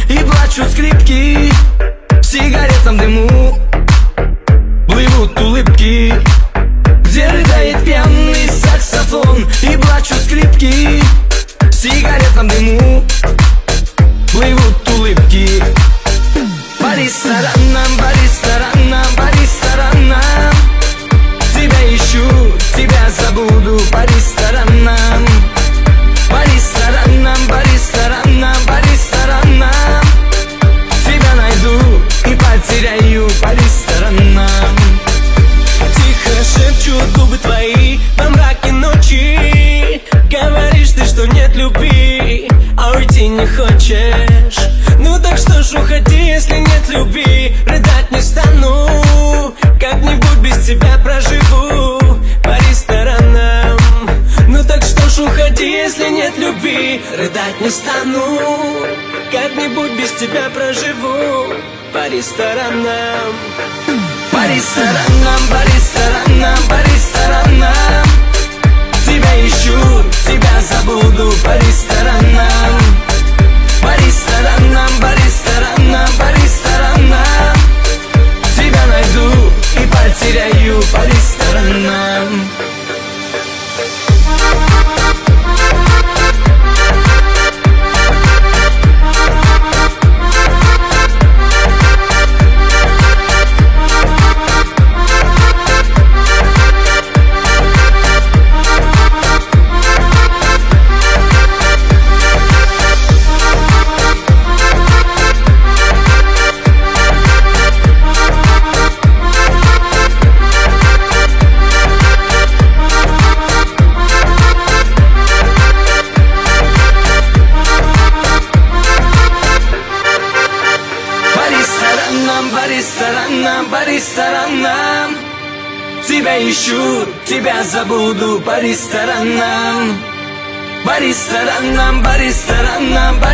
и плачут скрипки. В сигаретном дыму плывут улыбки, где рыдает пьяный саксофон, и плачут скрипки. В сигаретном дыму плывут улыбки. По ресторанам, по ресторанам, по ресторанам тебя ищу, тебя забуду. По ресторанам, по ресторанам, по ресторанам, по ресторанам тебя найду и потеряю. По ресторанам. Тихо шепчут губы твои во мраке ночи. Говоришь ты, что нет любви, а уйти не хочешь. Ну так что ж, уходи, если нет любви. Рыдать не стану, как-нибудь без тебя проживу. По ресторанам. Ну так что ж, уходи, если нет любви. Рыдать не стану, как-нибудь без тебя проживу. По ресторанам. По ресторанам, по ресторанам, по ресторанам тебя ищу, тебя забуду. По ресторанам, по ресторанам, по ресторанам, по ресторанам тебя найду и потеряю. По ресторанам. По ресторанам, по ресторанам тебя ищу, тебя забуду. По ресторанам, по ресторанам, по ресторанам, по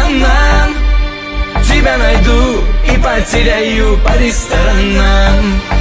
ресторанам тебя найду и потеряю. По ресторанам.